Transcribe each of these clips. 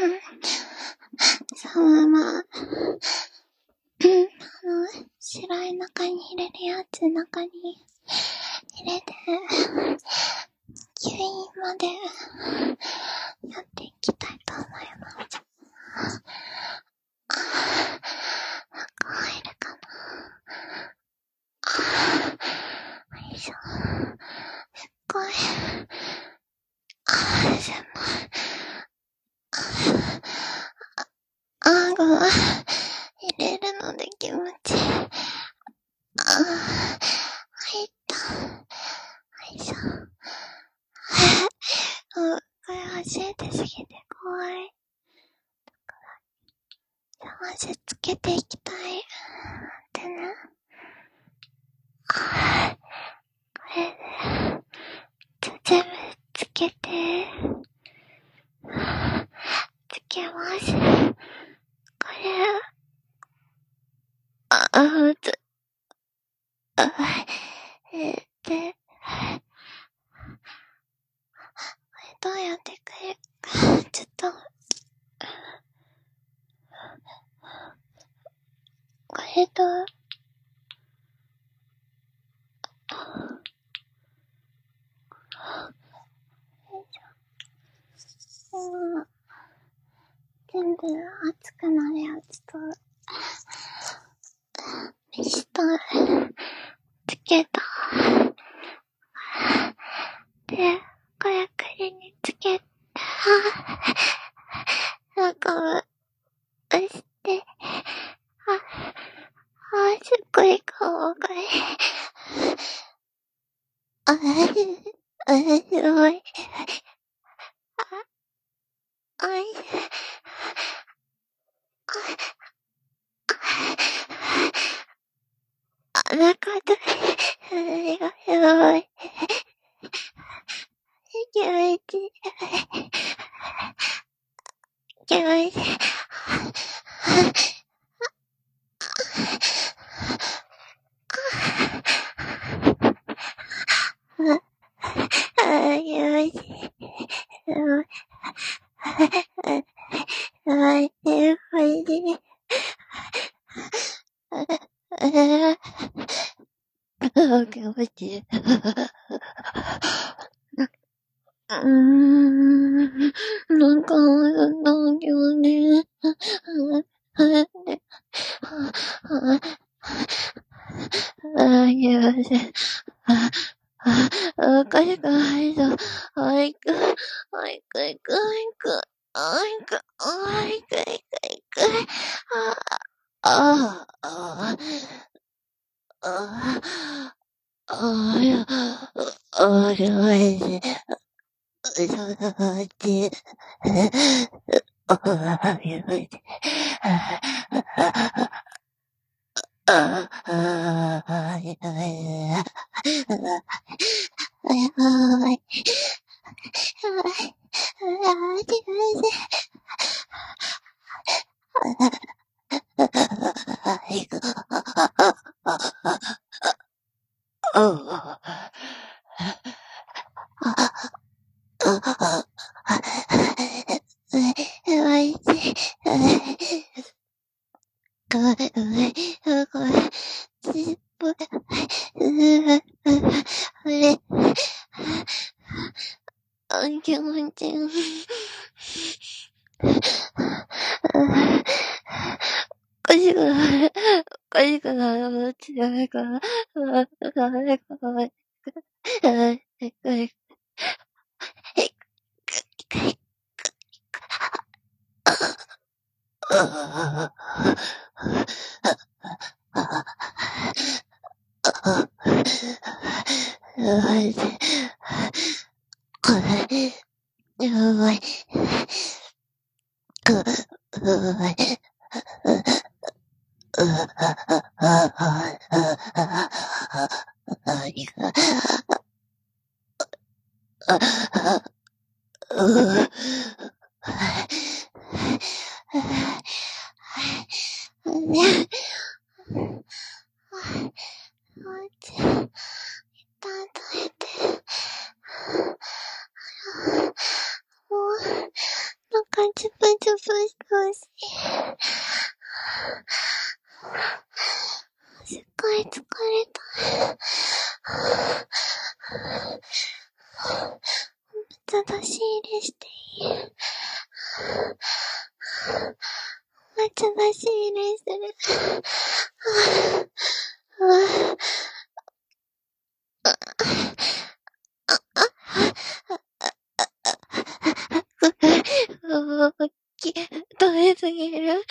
そのまま、白い中に入れるやつ中に入れて、吸引までやっていきたいと思います。入るかな。よいしょ。すっごい。狭い。顎は入れるので気持ちいい。入った。よいしょ。これ初めてすぎて怖い。まずつけていきたい。でね。これで、全部つけて、つけます。これ、で、どうやってくるか、ちょっと、これと、全部熱くなるやつと、ミストつけた。で、これ首につけた。なんか、押して、すっごい顔が、すごい。なんか、それがすごい。気持ちいい。気持ちいい。気持ちいい。なんか、なんかね、かしかないぞ。いく。気持ちいい。おかしくなる。もちろんから。なんか、ちょっしてほしい。すっごい疲れた。おむつ出し入れしていい？おむつ出し入れする。食べすぎる。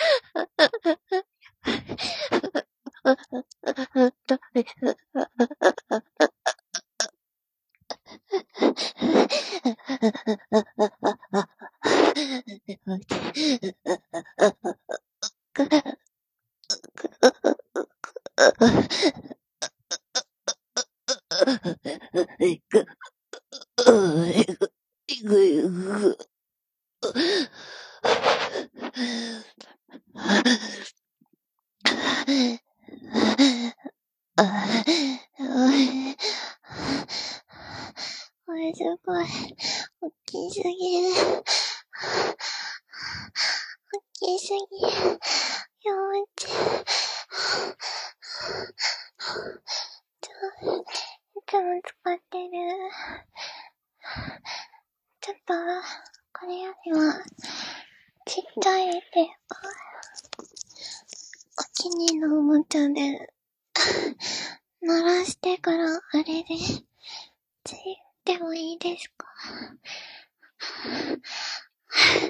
これすごい、大きすぎる。大きすぎる。やめて。いつも使ってる。ちょっと、これよりは、ちっちゃいっていうか、お気に入りのおもちゃで、鳴らしてからあれで、ついてもいいですか？